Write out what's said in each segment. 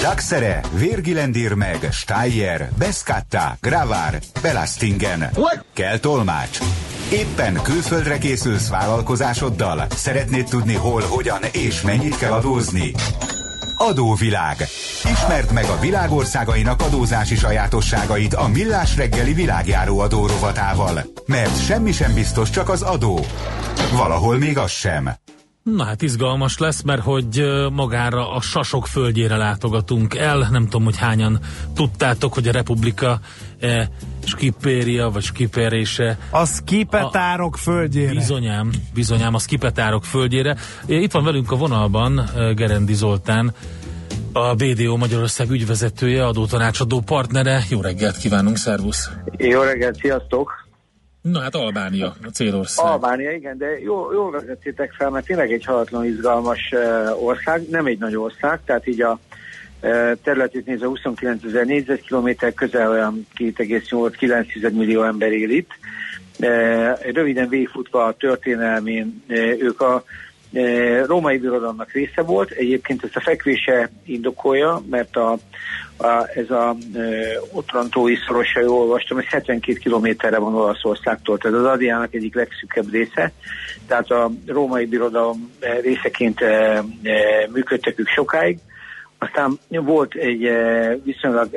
Daxere, Virgilendir meg, Steyer, Beskatta, Gravár, Belastingen. Kell tolmács. Éppen külföldre készülsz vállalkozásoddal? Szeretnéd tudni hol, hogyan és mennyit kell adózni? Adóvilág. Ismerd meg a világ országainak adózási sajátosságait a Millás reggeli világjáró adó rovatával. Mert semmi sem biztos, csak az adó. Valahol még az sem. Na hát izgalmas lesz, mert hogy magára a Sasok földjére látogatunk el. Nem tudom, hogy hányan tudtátok, hogy a Republika skipéria, vagy skiperése. A skipetárok földjére. Bizonyám, a skipetárok földjére. Itt van velünk a vonalban Gerendi Zoltán, a BDO Magyarország ügyvezetője, adótanácsadó partnere. Jó reggelt kívánunk, szervusz! Jó reggelt, sziasztok! Na hát Albánia, a célország. Albánia, igen, de jól vezettétek fel, mert tényleg egy halatlan izgalmas ország, nem egy nagy ország, tehát így a területét nézve 29 000 négyzetkilométer, közel olyan 2,8-9 millió ember él itt. Röviden végigfutva a történelmén, ők a római birodalomnak része volt, egyébként ezt a fekvése indokolja, mert ez a otrantói szoros, ha jól olvastam, ez 72 kilométerre van Olaszországtól, tehát az Adriának egyik legszűkebb része, tehát a római birodalom részeként működtek ők sokáig. Aztán volt egy viszonylag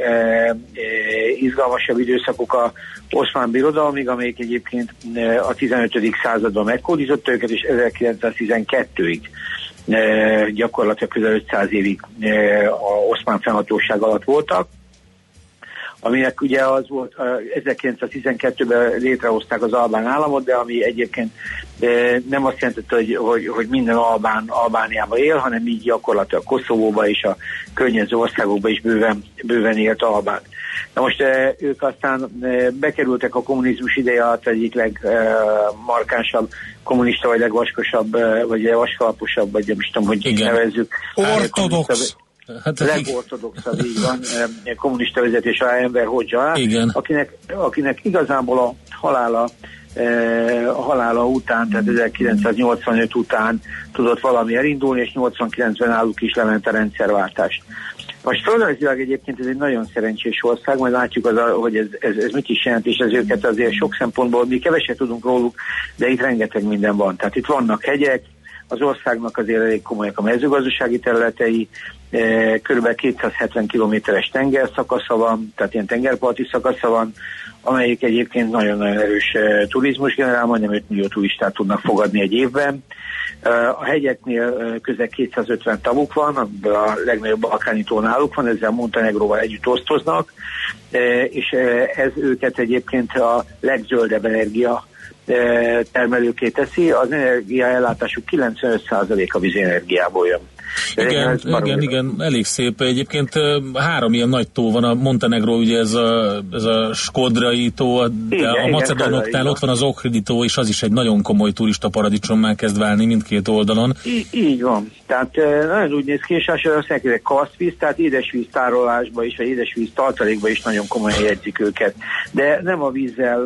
izgalmasabb időszakok a Oszmán Birodalomig, amelyik egyébként a 15. században megkódította őket, és 1912-ig gyakorlatilag közel 500 évig a oszmán fennhatóság alatt voltak, aminek ugye az volt, 1912-ben létrehozták az albán államot, de ami egyébként nem azt jelentette, hogy minden albán Albániában él, hanem így gyakorlatilag Koszovóban és a környező országokban is bőven élt albán. Na most ők aztán bekerültek a kommunizmus ideje alatt egyik legmarkánsabb kommunista, vagy legvaskosabb, vagy vaskalaposabb, vagy nem is tudom, hogy nevezzük. Ortodox. Legortodoxabb, így van, kommunista vezetés a Enver Hoxha, akinek igazából a halála után, tehát 1985 után tudott valami elindulni, és 89-ben náluk is lement a rendszerváltás. Most földrajzilag egyébként ez egy nagyon szerencsés ország, majd látjuk, hogy ez mit is jelent, és ez őket azért sok szempontból, mi keveset tudunk róluk, de itt rengeteg minden van. Tehát itt vannak hegyek, az országnak azért elég komolyak a mezőgazdasági területei, kb. 270 kilométeres tengerszakasza van, tehát ilyen tengerparti szakasza van, amelyik egyébként nagyon-nagyon erős turizmus generál, majdnem 5 millió turistát tudnak fogadni egy évben. A hegyeknél közel 250 tavuk van, a legnagyobb balkáni tó náluk van, ezzel Montenegróval együtt osztoznak, és ez őket egyébként a legzöldebb energia termelőké teszi, az energiaellátásuk 95% a vízenergiából jön. Igen, elég szép. Egyébként 3 ilyen nagy tó van, a Montenegró, ugye ez a Skodrai tó, de a macedónoknál ott van az Ohridi tó, és az is egy nagyon komoly turista paradicsommá kezd válni mindkét oldalon. Így van. Tehát nagyon úgy néz ki, és azt mondják, hogy karstvíz, tehát édesvíz tárolásba is, vagy édesvíz tartalékba is nagyon komolyan jegyzik őket. De nem a vízzel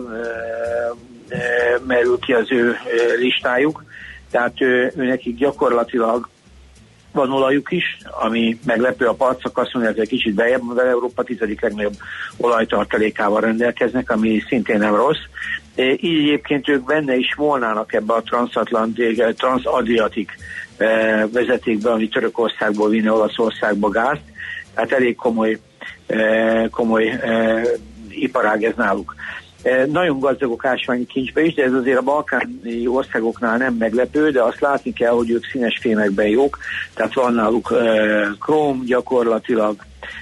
merül ki az ő listájuk, tehát ő nekik gyakorlatilag van olajuk is, ami meglepő a partszakaszon, illetve egy kicsit bejebb, mivel Európa 10. legnagyobb olajtartalékával rendelkeznek, ami szintén nem rossz. Így egyébként ők benne is volnának ebbe a transzadriatik vezetékbe, ami Törökországból vinne Olaszországba gázt, tehát elég komoly iparág ez náluk. Nagyon gazdagok ásványi kincsbe is, de ez azért a balkáni országoknál nem meglepő, de azt látni kell, hogy ők színes fémekben jók, tehát van náluk króm gyakorlatilag,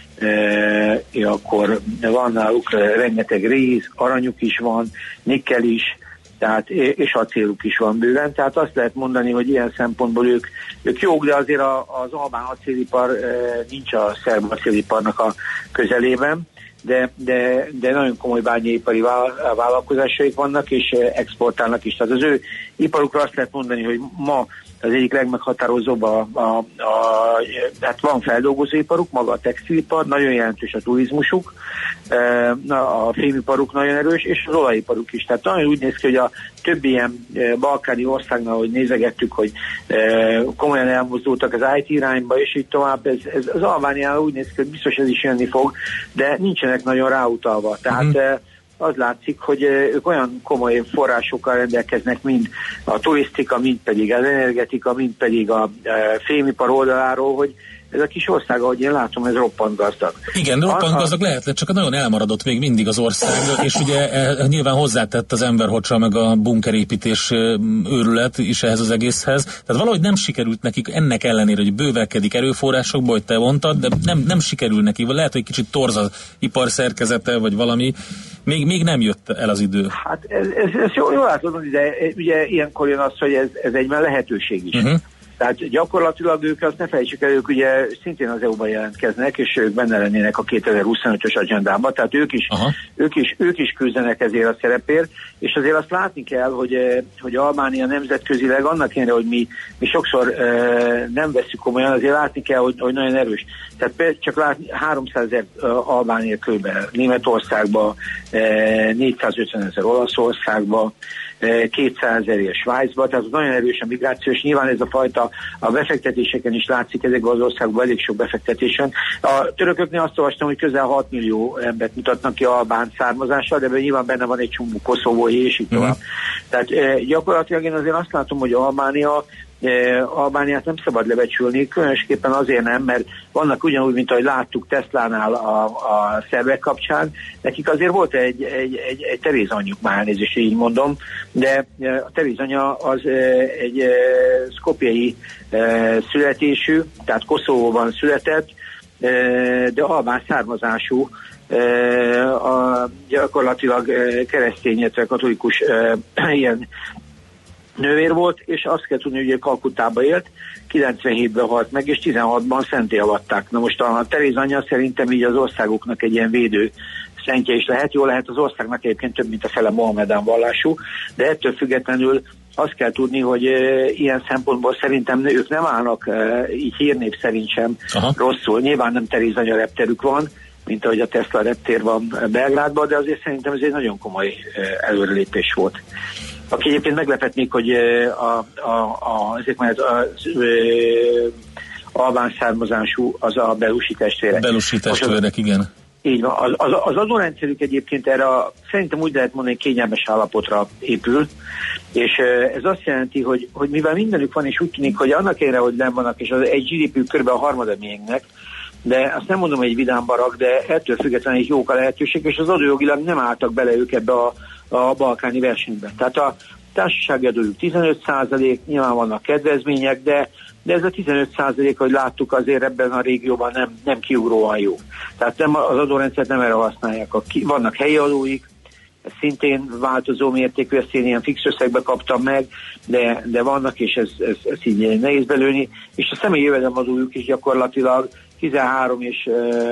akkor van náluk rengeteg réz, aranyuk is van, nikkel is, tehát, és acéluk is van bőven, tehát azt lehet mondani, hogy ilyen szempontból ők jók, de azért az albán acélipar nincs a szerb acéliparnak a közelében, de nagyon komoly bányáipari vállalkozásaik vannak, és exportálnak is. Tehát az ő iparukra azt lehet mondani, hogy ma az egyik legmeghatározóbb hát van feldolgozóiparuk, maga a textilipar, nagyon jelentős a turizmusuk, a fémiparuk nagyon erős, és az olajiparuk is. Tehát nagyon úgy néz ki, hogy a többi ilyen balkáni országnál, hogy nézegettük, hogy komolyan elmozdultak az IT irányba, és így tovább, ez az Albániánál úgy néz ki, hogy biztos ez is jönni fog, de nincsenek nagyon ráutalva. Tehát az látszik, hogy ők olyan komoly forrásokkal rendelkeznek, mind a turisztika, mind pedig az energetika, mind pedig a fémipar oldaláról, hogy ez a kis ország, ahogy én látom, ez roppant gazdag. Igen, roppant gazdag lehet, csak nagyon elmaradott még mindig az ország, és ugye nyilván hozzátett az emberhocsa meg a bunkerépítés őrület is ehhez az egészhez. Tehát valahogy nem sikerült nekik ennek ellenére, hogy bővelkedik erőforrásokból, hogy te mondtad, de nem sikerül neki. Lehet, hogy kicsit torz az ipar szerkezete, vagy valami. Még nem jött el az idő. Hát ez jól látod, de ugye ilyenkor jön az, hogy ez egyben lehetőség is. Tehát gyakorlatilag ők, azt ne felejtsük el, ők ugye szintén az EU-ban jelentkeznek, és ők benne lennének a 2025-ös agendában, tehát ők is küzdenek ezért a szerepért, és azért azt látni kell, hogy Albánia nemzetközileg annak ellenére, hogy mi sokszor nem veszük komolyan, azért látni kell, hogy nagyon erős. Tehát csak látni 300 000 albán él körülbelül Németországban, 450 000 Olaszországban, 200 000 Svájcban, tehát nagyon erős a migráció, és nyilván ez a fajta a befektetéseken is látszik, ezekben az országban elég sok befektetésen. A törököknél azt olvastam, hogy közel 6 millió embert mutatnak ki albán származással, de nyilván benne van egy csomó koszovói, és így tovább. Tehát gyakorlatilag én azért azt látom, hogy Albániát nem szabad lebecsülni, különösképpen azért nem, mert vannak ugyanúgy, mint ahogy láttuk Teslánál a szervek kapcsán, nekik azért volt egy Teréz anyjuk, már elnézést így mondom, de a Teréz anya az egy szkopjei születésű, tehát Koszovóban született, de albán származású, gyakorlatilag keresztény, illetve katolikus ilyen nővér volt, és azt kell tudni, hogy Kalkuttába élt, 97-ben halt meg, és 16-ban szenté avatták. Na most a Teréz anyja szerintem így az országoknak egy ilyen védő szentje is lehet. Jó lehet, az országnak egyébként több, mint a fele mohamedán vallású, de ettől függetlenül azt kell tudni, hogy ilyen szempontból szerintem ők nem állnak így hírnév szerint sem rosszul. Nyilván nem Teréz anya repterük van, mint ahogy a Tesla reptér van Belgrádban, de azért szerintem ez egy nagyon komoly előrelépés volt. Aki egyébként meglepett még, hogy ezek majd az albán származású az a Belusi testvérek. Belusi testvérek, igen. Így van. Az adórendszerük egyébként erre szerintem úgy lehet mondani, kényelmes állapotra épül, és ez azt jelenti, hogy mivel mindenük van, és úgy tűnik, hogy annak ellenére, hogy nem vannak, és egy GDP-ük kb. A harmada miénknek, de azt nem mondom, hogy egy vidám barak, de ettől függetlenül jók a lehetőség, és az adójogilag nem álltak bele ők ebbe a balkáni versenybe. Tehát a társasági adójuk 15%, nyilván vannak kedvezmények, de ez a 15%, hogy láttuk, azért ebben a régióban nem kiugróan jó. Tehát nem, az adórendszert nem erre használják. Vannak helyi adóik, ez szintén változó mértékű, ezt én ilyen fix összegbe kaptam meg, de vannak, és ez így nehéz belőni, és a személyi jövedelemadójuk is gyakorlatilag 13 és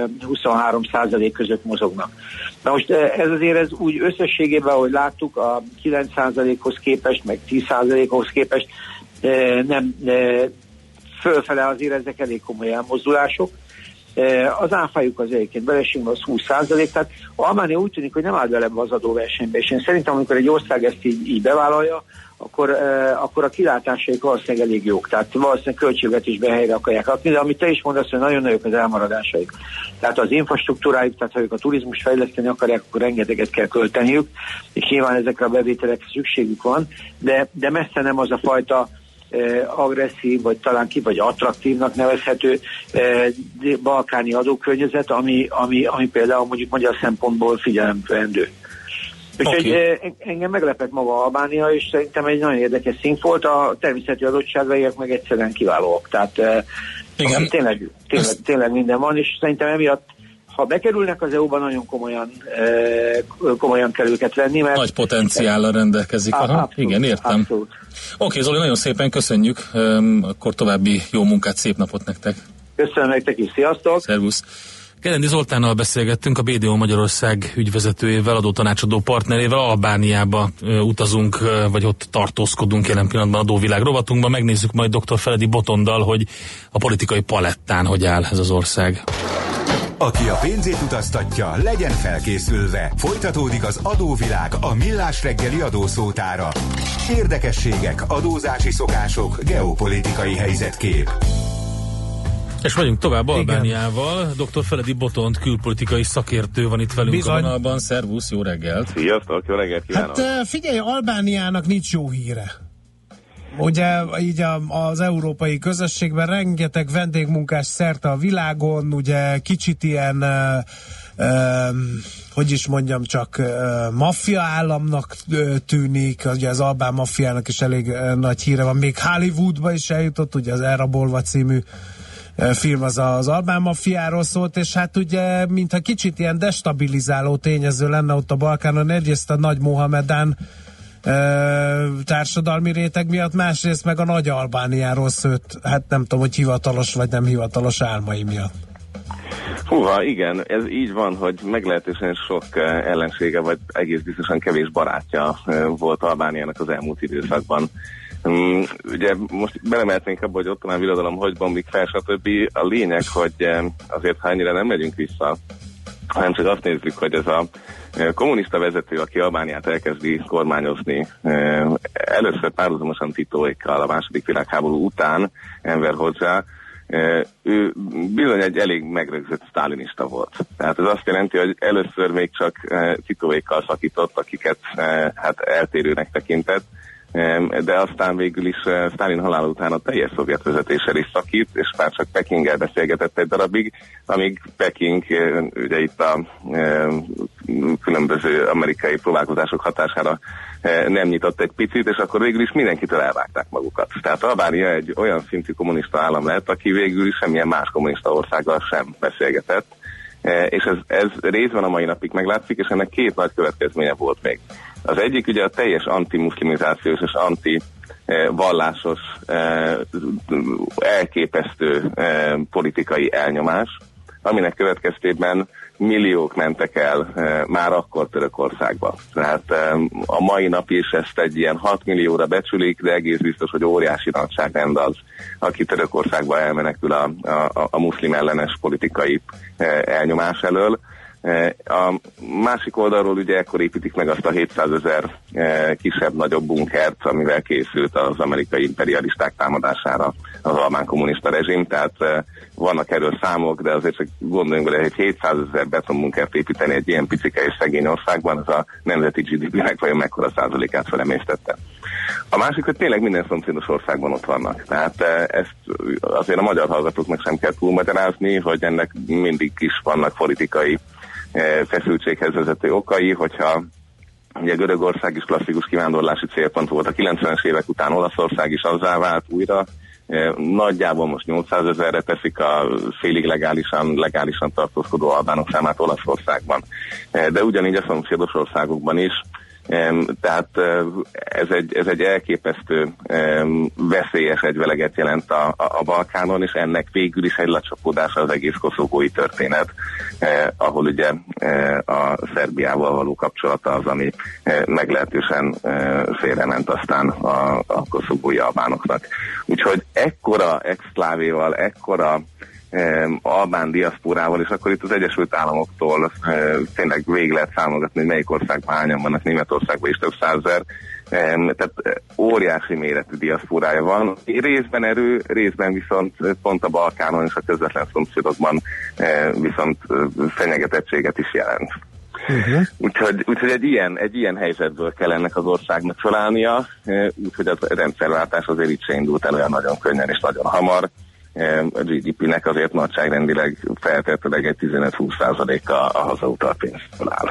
23% között mozognak. Na most ez azért ez úgy összességében, ahogy láttuk, a 9%-hoz képest, meg 10%-hoz képest nem fölfele azért ezek elég komoly elmozdulások. Az áfájuk az egyébként belességben az 20%, tehát Albánia úgy tűnik, hogy nem áll bele az adóversenybe, és én szerintem, amikor egy ország ezt így bevállalja, akkor a kilátásaik valószínűleg elég jók, tehát valószínűleg költségvetésben helyre akarják rakni, de amit te is mondasz, hogy nagyon nagyok az elmaradásaik. Tehát az infrastruktúrájuk, tehát ha ők a turizmus fejleszteni akarják, akkor rengeteget kell költeniük, és nyilván ezekre a bevételekre szükségük van, de messze nem az a fajta agresszív, vagy talán vagy attraktívnak nevezhető balkáni adókörnyezet, ami például mondjuk magyar szempontból figyelemvendő. Úgyhogy engem meglepett maga Albánia, és szerintem egy nagyon érdekes szint volt, a természeti adottságaiak meg egyszerűen kiválóak. Tehát tényleg minden van, és szerintem emiatt, ha bekerülnek az EU-ban, nagyon komolyan kell őket venni, mert... Nagy potenciállal rendelkezik. Abszolút, igen, értem. Oké, Zoli, nagyon szépen köszönjük, akkor további jó munkát, szép napot nektek. Köszönöm nektek is, sziasztok! Szervusz! Gelendi Zoltánnal beszélgettünk, a BDO Magyarország ügyvezetőjével, adótanácsadó partnerével. Albániába utazunk, vagy ott tartózkodunk jelen pillanatban adóvilág rovatunkban. Megnézzük majd dr. Feledi Botondal, hogy a politikai palettán hogy áll ez az ország. Aki a pénzét utaztatja, legyen felkészülve. Folytatódik az adóvilág, a millás reggeli adószótára. Érdekességek, adózási szokások, geopolitikai helyzetkép. És vagyunk tovább Albániával. Dr. Feledi Botond, külpolitikai szakértő van itt velünk a vonalban. Szervusz, jó reggelt! Sziasztok, jó reggelt kívánok! Hát figyelj, Albániának nincs jó híre. Ugye így az európai közösségben rengeteg vendégmunkás szerte a világon, ugye kicsit ilyen hogy is mondjam, csak maffia államnak tűnik, ugye az albán maffiának is elég nagy híre van, még Hollywoodba is eljutott, ugye az Elrabolva című film az albán maffiáról szólt, és hát ugye mintha kicsit ilyen destabilizáló tényező lenne ott a Balkánon, egyrészt a nagy Mohamedán társadalmi réteg miatt, másrészt meg a nagy Albániáról szőtt, hát nem tudom, hogy hivatalos vagy nem hivatalos álmai miatt. Húha, igen, ez így van, hogy meglehetősen sok ellensége, vagy egész biztosan kevés barátja volt Albániának az elmúlt időszakban. Ugye most belemeltnénk abba, hogy ottomán birodalom hogy bombik fel, stb. A lényeg, hogy azért, ha ennyire nem megyünk vissza, hanem csak azt nézzük, hogy ez a kommunista vezető, aki Albániát elkezdi kormányozni, először párhuzamosan Titóékkal a második világháború után, Enver Hoxha, ő bizony egy elég megrögzött sztálinista volt. Tehát ez azt jelenti, hogy először még csak Titóékkal szakított, akiket hát eltérőnek tekintett, de aztán végül is Sztálin halála után a teljes szovjet vezetéssel is szakít, és már csak Pekinggel beszélgetett egy darabig, amíg Peking ugye itt a különböző amerikai próbálkozások hatására nem nyitott egy picit, és akkor végül is mindenkitől elvágták magukat. Tehát Albánia egy olyan szintű kommunista állam lett, aki végül is semmilyen más kommunista országgal sem beszélgetett, és ez részben a mai napig meglátszik, és ennek két nagy következménye volt még. Az egyik ugye a teljes antimuszlimizációs és anti-vallásos elképesztő politikai elnyomás, aminek következtében milliók mentek el már akkor Törökországba. Tehát a mai nap is ezt egy ilyen 6 millióra becsülik, de egész biztos, hogy óriási nagyságrend az, aki Törökországba elmenekül a muszlim ellenes politikai elnyomás elől. A másik oldalról ugye ekkor építik meg azt a 700 000 kisebb-nagyobb bunkert, amivel készült az amerikai imperialisták támadására az albán kommunista rezsim, tehát vannak erről számok, de azért csak gondoljunk bele, hogy 700 000 betonbunkert építeni egy ilyen picike és szegény országban, az a nemzeti GDP-nek vajon mekkora százalékát felemésztette. A másik, hogy tényleg minden szomszédos országban ott vannak. Tehát ezt azért a magyar hallgatóknak sem kell túlmagyarázni, hogy ennek mindig is vannak politikai feszültséghez vezető okai, hogyha ugye Görögország is klasszikus kivándorlási célpont volt, a 90-es évek után Olaszország is azzá vált újra, nagyjából most 800 000-re teszik a félig legálisan tartózkodó albánok számát Olaszországban. De ugyanígy a szomszédos országokban is. Tehát ez egy elképesztő veszélyes egyveleget jelent a Balkánon, és ennek végül is egy lecsapódása az egész koszovói történet, ahol ugye a Szerbiával való kapcsolata az, ami meglehetősen félrement aztán a koszovói albánoknak. Úgyhogy ekkora exklávéval, ekkora albán diaszporával, és akkor itt az Egyesült Államoktól tényleg végig lehet számolgatni, hogy melyik országban hányan vannak, Németországban is több százezer, tehát óriási méretű diaszporája van. Részben erő, részben viszont pont a Balkánon és a közvetlen szomszédokban viszont fenyegetettséget is jelent. Úgyhogy egy ilyen helyzetből kell ennek az országnak felállnia, úgyhogy a rendszerváltás azért itt se indult el olyan nagyon könnyen és nagyon hamar. A GDP-nek azért nagyságrendileg feltétlenül egy 15-20% a hazautalt pénzből áll.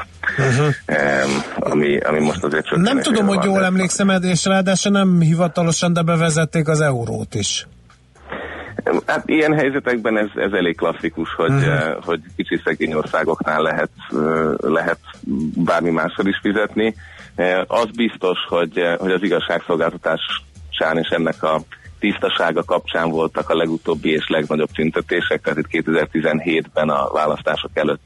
Ami most azért csak... Nem tudom, hogy jól emlékszem, és ráadásul nem hivatalosan, de bevezették az eurót is. Hát ilyen helyzetekben ez elég klasszikus, hogy kicsi szegény országoknál lehet bármi mással is fizetni. Az biztos, hogy az igazságszolgáltatásán és ennek a tisztasága kapcsán voltak a legutóbbi és legnagyobb tüntetések, tehát itt 2017-ben a választások előtt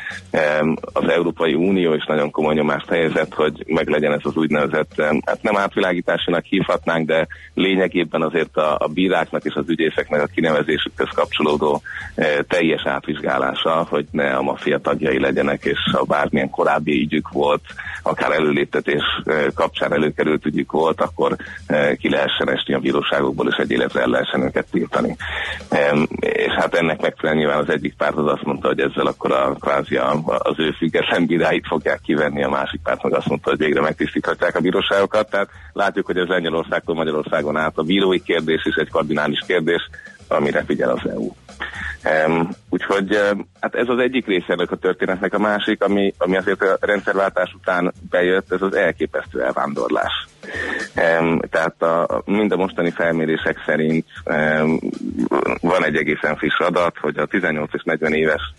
az Európai Unió is nagyon komoly nyomást helyezett, hogy meglegyen ez az úgynevezett, hát nem átvilágításának hívhatnánk, de lényegében azért a bíráknak és az ügyészeknek a kinevezésükhez kapcsolódó teljes átvizsgálása, hogy ne a maffia tagjai legyenek, és ha bármilyen korábbi ügyük volt, akár előléptetés kapcsán előkerült ügyük volt, akkor ki lehessen esni a bíróságokból, és egy életre el lehessen őket tiltani. És hát ennek megfelelően nyilván az egyik párt az azt mondta, hogy ezzel akkor kvázi az ő független bíráit fogják kivenni, a másik párt meg azt mondta, hogy végre megtisztíthatják a bíróságokat. Tehát látjuk, hogy ez Lengyelországtól Magyarországon át a bírói kérdés is egy kardinális kérdés, amire figyel az EU. Úgyhogy hát ez az egyik része ennek a történetnek, a másik, ami azért a rendszerváltás után bejött, ez az elképesztő elvándorlás. Tehát mind a mostani felmérések szerint van egy egészen friss adat, hogy a 18 és 40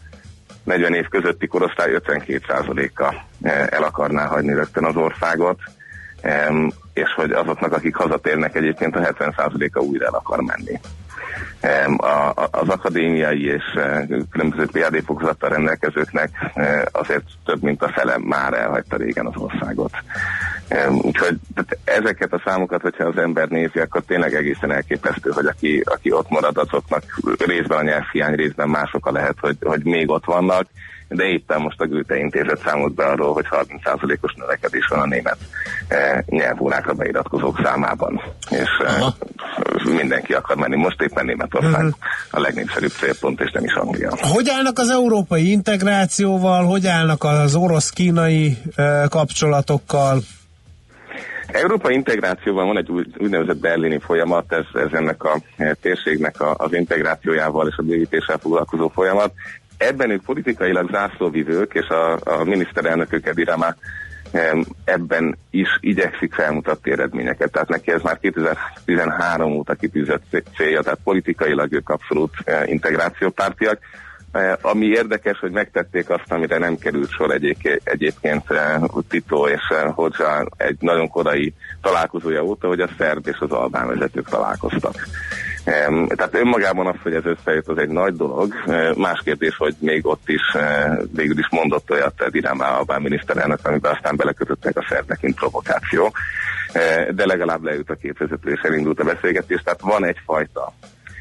év közötti korosztály 52%-a el akarná hagyni rögtön az országot, és hogy azoknak, akik hazatérnek, egyébként a 70%-a újra el akar menni. Az akadémiai és különböző PhD fokozattal rendelkezőknek azért több mint a fele már elhagyta régen az országot. Úgyhogy ezeket a számokat, hogyha az ember nézi, akkor tényleg egészen elképesztő, hogy aki ott marad, azoknak részben a nyelvhiány, részben más oka lehet, hogy még ott vannak, de éppen most a Goethe Intézet számolt be arról, hogy 30%-os növekedés van a német nyelvórákra beiratkozók számában, és mindenki akar menni. Most éppen Németország a legnépszerűbb célpont, és nem is Anglia. Hogy állnak az európai integrációval, hogy állnak az orosz-kínai kapcsolatokkal? Európai integrációban van egy úgynevezett berlini folyamat, ez ennek a térségnek az integrációjával és a bővítéssel foglalkozó folyamat. Ebben ők politikailag zászlóvivők, és a miniszterelnökök Edi Rama ebben is igyekszik felmutatni eredményeket. Tehát neki ez már 2013 óta kitűzött célja, tehát politikailag ők abszolút integrációpártiak. Ami érdekes, hogy megtették azt, amire nem került sor egyébként Tito és Hoxha egy nagyon korai találkozója óta, hogy a szerb és az albán vezetők találkoztak. Tehát önmagában az, hogy ez összejött, az egy nagy dolog. Más kérdés, hogy még ott is végül is mondott olyat Edi Rama albán miniszterelnök, amiben aztán belekötöttek a szerbek, mint provokáció. De legalább leült a két vezető és elindult a beszélgetés. Tehát van egyfajta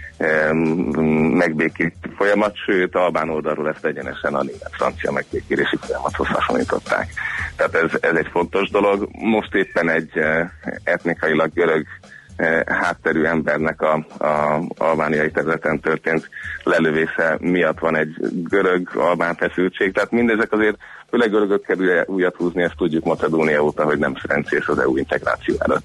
megbékít folyamat, sőt albán oldalról ezt egyenesen a német-francia megbékélési folyamathoz hasonlították. Tehát ez egy fontos dolog. Most éppen egy etnikailag görög hátterű embernek a albániai területen történt lelövése miatt van egy görög-albán feszültség, tehát mindezek azért, főleg görögök kell újat húzni, ezt tudjuk Macedónia óta, hogy nem szerencsés az EU integráció előtt.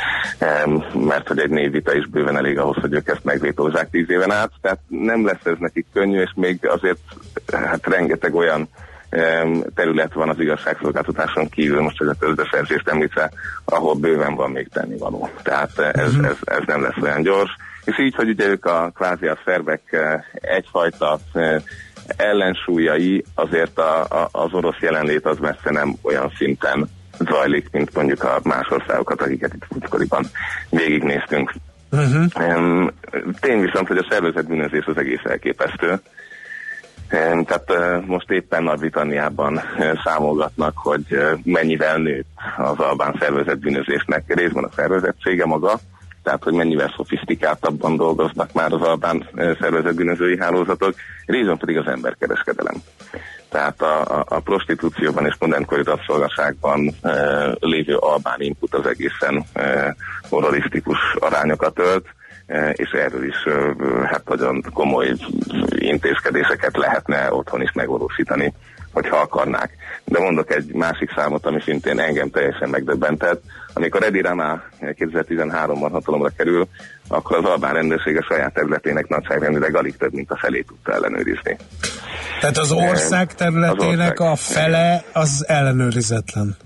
Mert hogy egy névvita is bőven elég ahhoz, hogy ők ezt megvétózzák 10 éven át, tehát nem lesz ez nekik könnyű, és még azért hát rengeteg olyan terület van az igazságszolgáltatáson kívül, most hogy a közbeszerzést említve, ahol bőven van még tennivaló. Tehát ez nem lesz olyan gyors. És így, hogy ugye ők kvázi a szerbek egyfajta ellensúlyai, azért az orosz jelenlét az messze nem olyan szinten zajlik, mint mondjuk a más országokat, akiket itt múltkoriban végignéztünk. Tény viszont, hogy a szervezett bűnözés az egész elképesztő. Tehát most éppen Nagy-Britanniában számolgatnak, hogy mennyivel nőtt az albán szervezett bűnözésnek részben a szervezettsége maga, tehát hogy mennyivel szofisztikáltabban dolgoznak már az albán szervezett bűnözői hálózatok, részben pedig az emberkereskedelem. Tehát a prostitúcióban és modernkori rabszolgaságban lévő albán input az egészen horrorisztikus arányokat ölt, és erről is hát nagyon komoly intézkedéseket lehetne otthon is megvalósítani, hogyha akarnák. De mondok egy másik számot, ami szintén engem teljesen megdöbbentett. Amikor Edi Rama 2013-ban hatalomra kerül, akkor az albán rendőrség a saját területének nagyságrendileg alig több, mint a felét tudta ellenőrizni. Tehát az ország területének a fele az ellenőrizetlen.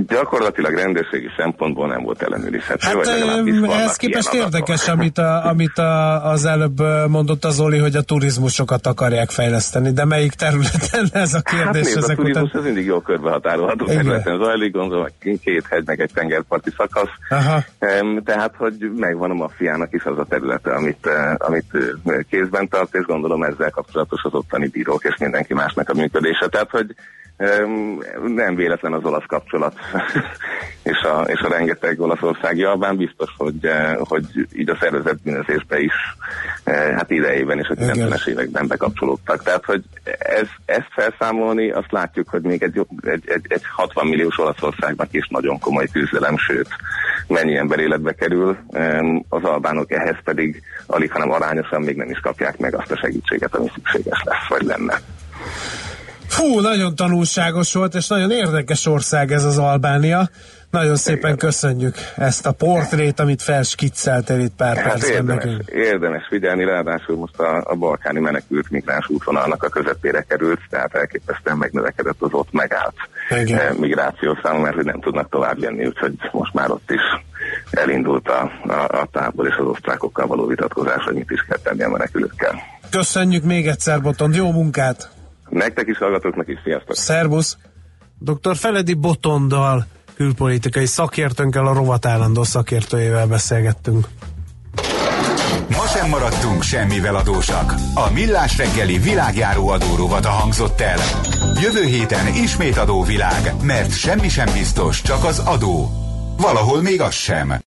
Gyakorlatilag rendőrségi szempontból nem volt ellenőrizhető. Hát ehhez képest érdekes, amit az előbb mondott az Zoli, hogy a turizmusokat akarják fejleszteni, de melyik területen ez a kérdés? Hát a turizmus az mindig jól körbehatárolható területen zajlik, gondolom, 2 hegy meg egy tengerparti szakasz. Aha. Tehát, hogy megvan a maffiának is az a területe, amit kézben tart, és gondolom ezzel kapcsolatos az ottani bírók és mindenki másnak a működése. Tehát, hogy nem véletlen az olasz kapcsolat és a rengeteg olaszországi albán, biztos, hogy így a szervezett bűnözésbe is hát idejében és a 90-es években bekapcsolódtak. Tehát, hogy ezt felszámolni, azt látjuk, hogy még egy 60 milliós Olaszországnak is nagyon komoly küzdelem, sőt, mennyi ember életbe kerül, az albánok ehhez pedig alig, hanem arányosan még nem is kapják meg azt a segítséget, ami szükséges lesz, vagy lenne. Fú, nagyon tanulságos volt, és nagyon érdekes ország ez az Albánia. Nagyon szépen köszönjük ezt a portrét, amit felskicceltél itt pár percben nekünk. Érdemes figyelni, ráadásul most a balkáni menekült migráns útvonalnak a közepére került, tehát elképesztően megnövekedett az ott megállt migráció száma, mert hogy nem tudnak tovább jönni, úgyhogy most már ott is elindult a tábor és az osztrákokkal való vitatkozás, hogy mit is kell tenni a menekülőkkel. Köszönjük még egyszer, Botond, jó munkát! Nektek is, hallgatóknak is, sziasztok! Szerbusz! Dr. Feledi Botonddal, külpolitikai szakértőnkkel, a rovat állandó szakértőjével beszélgettünk. Ma sem maradtunk semmivel adósak. A Millás reggeli világjáró adórovata hangzott el. Jövő héten ismét adóvilág, mert semmi sem biztos, csak az adó. Valahol még az sem.